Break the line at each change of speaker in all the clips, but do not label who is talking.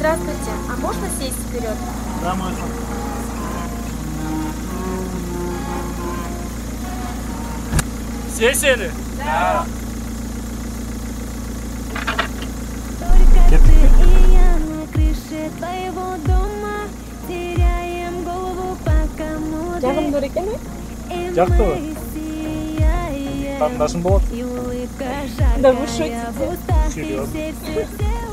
Здравствуйте, а можно сесть вперед?
Да, можно. Все сели?
Да.
Только ты и я на крыше твоего дома теряем голову, пока моды.
Ягым нурекеме?
Жақсы. Қарындасың болады?
И улыбка
Да вы
жаркая
шутите?
в устах, и
Серьезно?
все.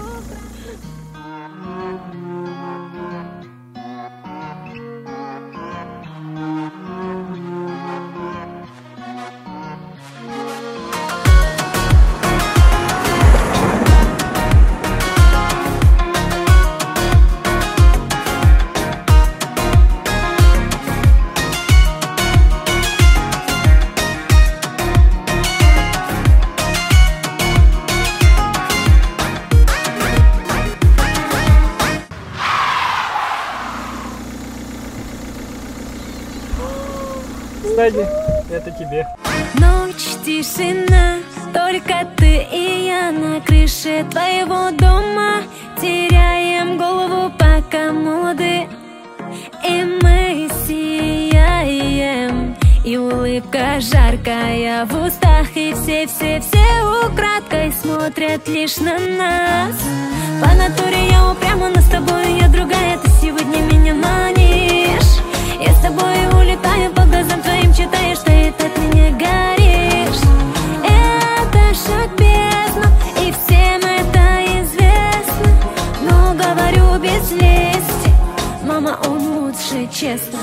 Кстати, это тебе.
Ночь, тишина, только ты и я на крыше твоего дома теряем голову, пока молоды. И мы сияем, и улыбка жаркая в устах, и все украдкой смотрят лишь на нас. По натуре я упряма, но с тобой я другая, ты сегодня меня манишь. Я с тобой улетаю, по глазам твоим читаю, что и от меня горишь. Это шаг в бездну, и всем это известно. Но говорю без лести, мама, он лучше, честно.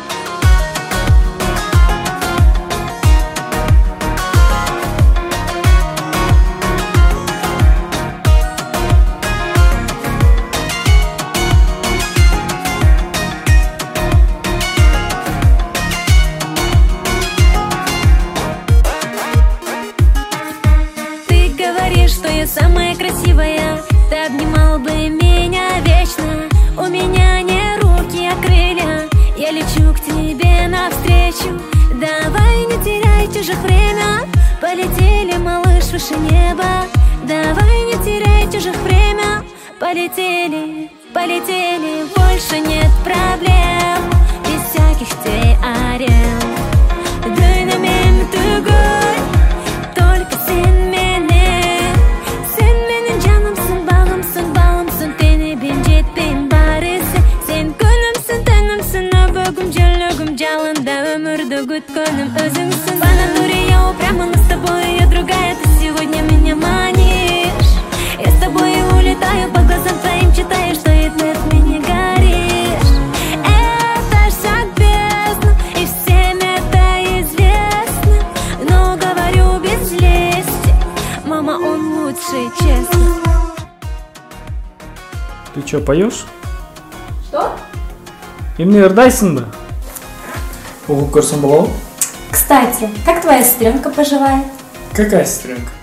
Что я самая красивая, ты обнимал бы меня вечно. У меня не руки, а крылья, я лечу к тебе навстречу. Давай не теряй чужих время, полетели, малыш, выше неба. Давай не теряй чужих время, полетели, полетели. Больше нет проблем, без всяких теорем. Dönемem tügül, только sen beni. Гудконом өзіңсің. По натуре я упряма, но с тобой я другая, ты сегодня меня манишь. Я с тобой улетаю, по глазам твоим читаю, что и ты от меня горишь. Это шаг в бездну, и всем это известно. Но говорю без лести, мама, он лучше, честно.
Ты что, поешь?
Что?
Эмне ырдайсың ба? Оқып көрсем болады?
Кстати, как твоя сестренка поживает?
Какая сестренка?